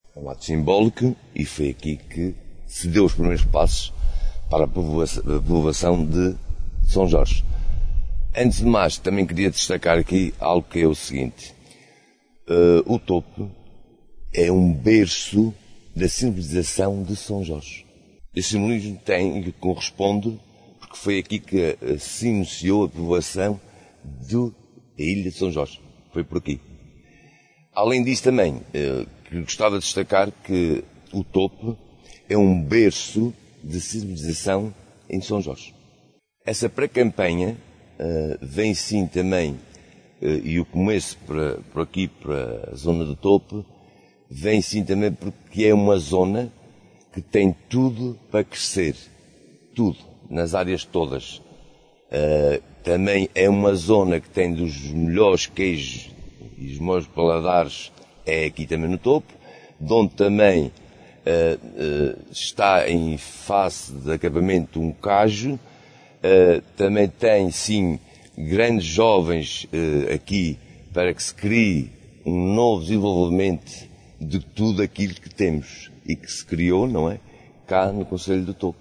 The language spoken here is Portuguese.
É um ato simbólico e foi aqui que se deu os primeiros passos para a povoação de São Jorge. Antes de mais, também queria destacar aqui algo que é o seguinte. O Topo é um berço da civilização de São Jorge. Esse simbolismo lhe corresponde porque foi aqui que se iniciou a povoação da ilha de São Jorge. Foi por aqui. Além disso também, gostava de destacar que o Topo é um berço de civilização em São Jorge. Essa pré-campanha vem sim também, e o começo por aqui, para a zona do Topo, vem sim também porque é uma zona que tem tudo para crescer. Tudo, nas áreas todas. Também é uma zona que tem dos melhores queijos e os melhores paladares, é aqui também no Topo, de onde também está em fase de acabamento um cajo. Também tem, sim, grandes jovens aqui para que se crie um novo desenvolvimento de tudo aquilo que temos e que se criou, não é? Cá no Concelho do Topo.